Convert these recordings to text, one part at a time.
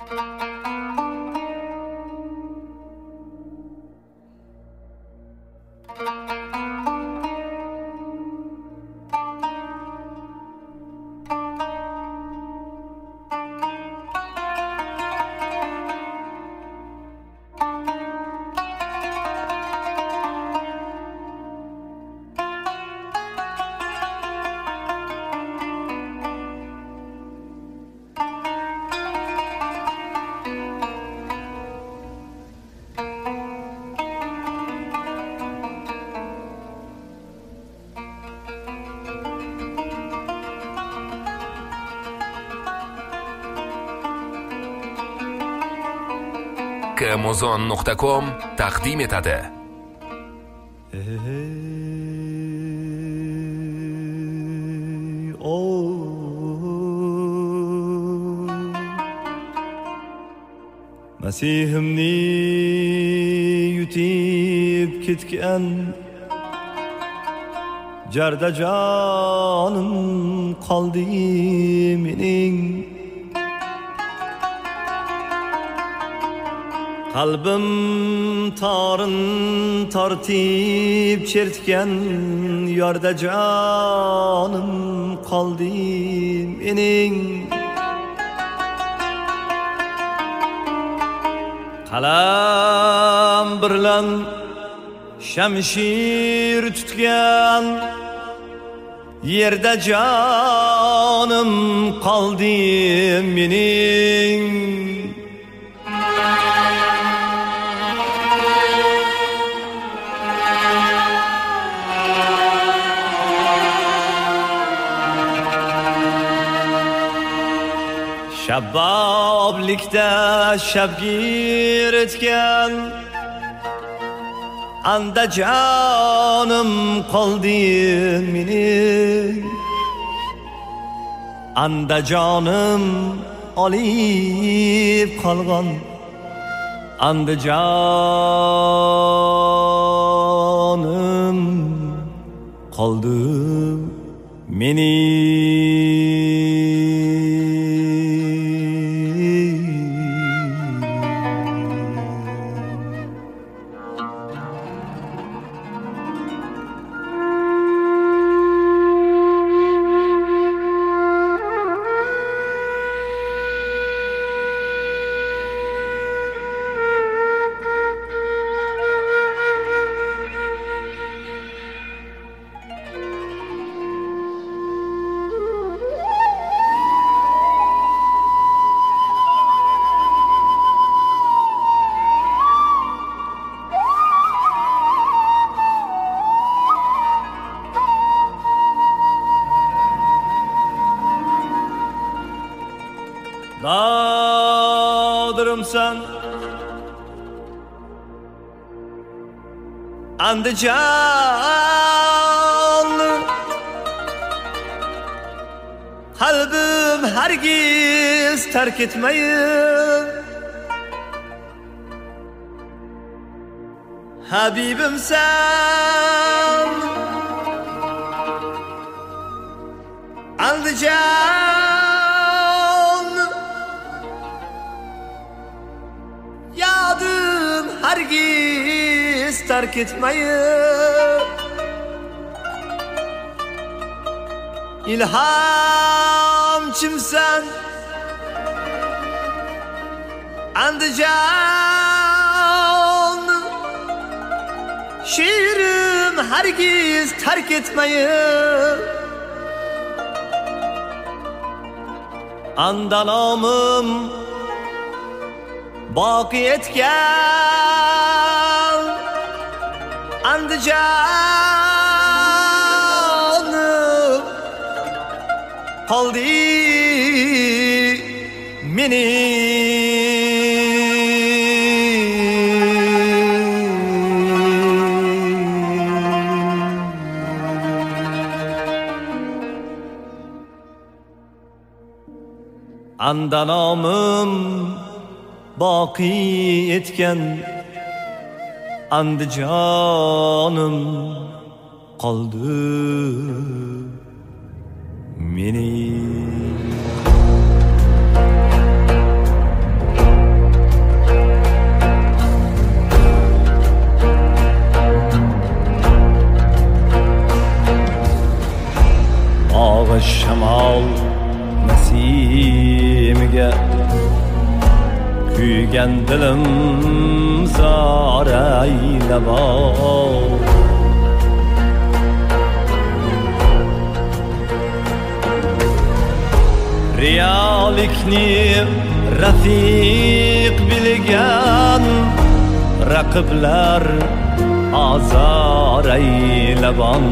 Amazon.com taqdim etadi. Masihimni yutib ketgan jarda jonim qoldi mening. Qalbim torin tortib chertgan yorda jonim qoldi mening. Qalam bilan shamshir tutgan yerda jonim qoldi mening. Shaboblikda shabgir etgan anda jonim qoldi mening. Anda jonim olib qolgan anda jonim qoldi mening. Dağdırımsan Andijan, qalbim hargiz tark etmayin. Habibimsan Andijan, yadim hargiz tark etmayin. İlhamçimsan Andijan, şiirim hargiz tark etmayin. Andanomim boqi etgan Andijonim qoldi mening. Andanomim boqi etgan Andijonim qoldi mening. shamol nasimiga kuygan dilim zor aylabo riyolikni rafiq bilgan raqiblar azor aylabon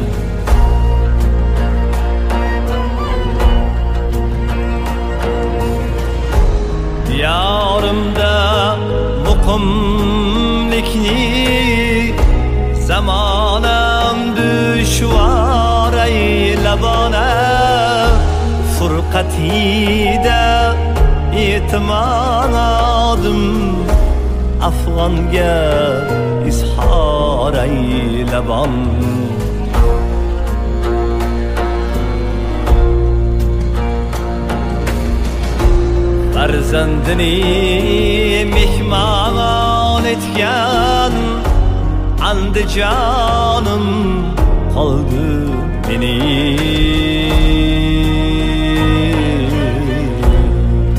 diyorimda muqimlikni zamonam dushvor aylabona furqatida e'timodim afg'onga izhor aylabon farzandini mehmon etgan Andijonim qoldi mening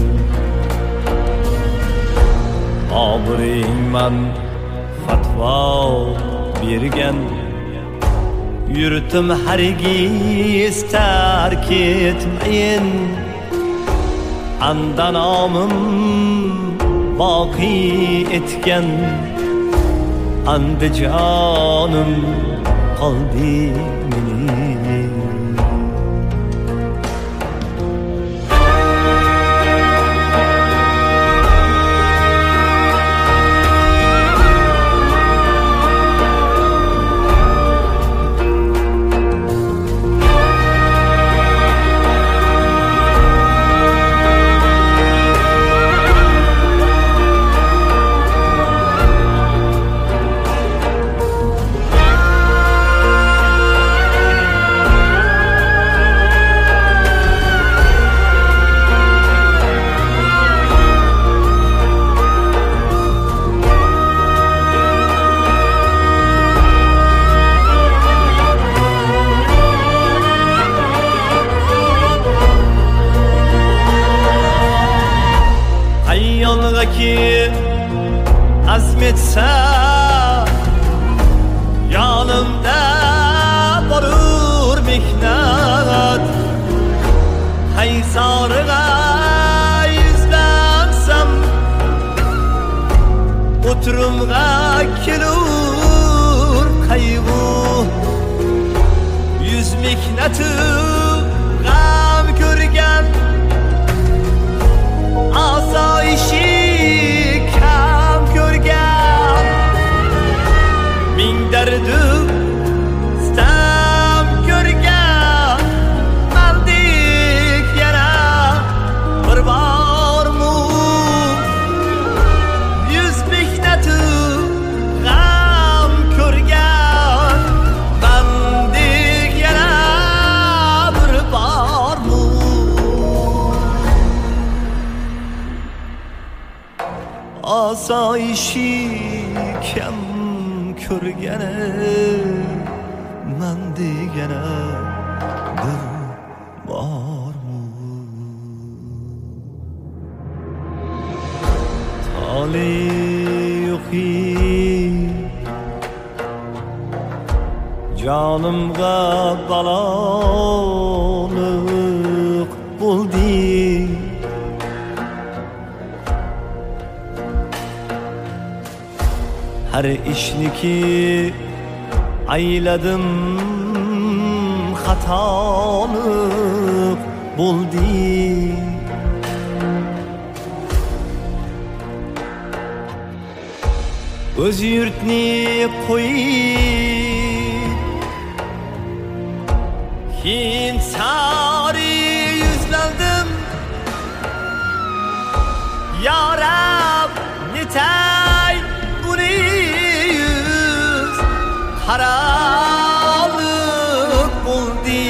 obringman fatvo bergan yurtim hargiz tark etmayin andanomim boqiy etgan Andijonim qoldi mening ki azmetse yanımda borur mihnat haysarıga yüzlansam oturumga kelur kaygı yüz mihnatı gam görgen asayişi kam görgen min derdim stam görgen maldik yana bir var mı yüz mihnatı gam görgen maldik yana bir var mı asayişi kam körgene men degene bir bormi tole yo'qi jonimga balolik bo'ldi her işniki ayladım xatolik bo'ldi o'z yurtni qo'yib Hind sari yuzlandim ya Rab netay buni yüz karanlık buldu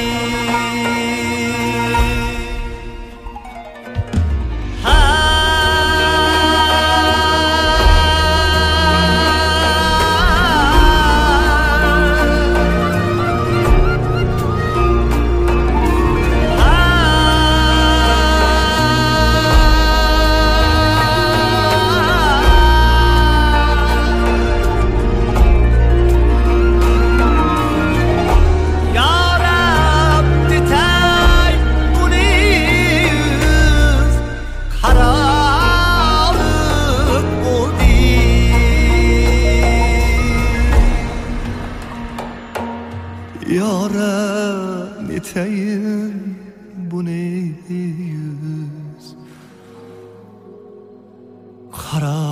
eteğin bu ne yüz? Kara